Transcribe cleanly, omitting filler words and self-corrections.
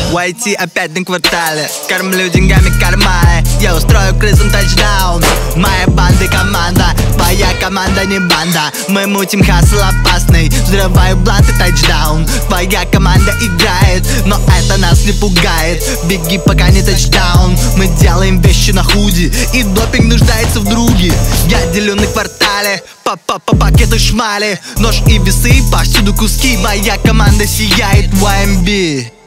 YT опять на квартале, кормлю деньгами карманы. Я устрою крысам тачдаун. Моя банда и команда, твоя команда не банда. Мы мутим хасл опасный, взрываю блант и тачдаун. Твоя команда играет, но это нас не пугает. Беги, пока не тачдаун. Мы делаем вещи на худи, и допинг нуждается в друге. Я делю на квартале по пакеты шмали. Нож и весы, повсюду куски. Моя команда сияет в YMB.